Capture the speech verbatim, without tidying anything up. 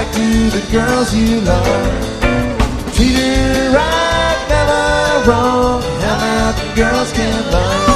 back to the girls you love. Treat her right, never wrong. How about the girls can learn?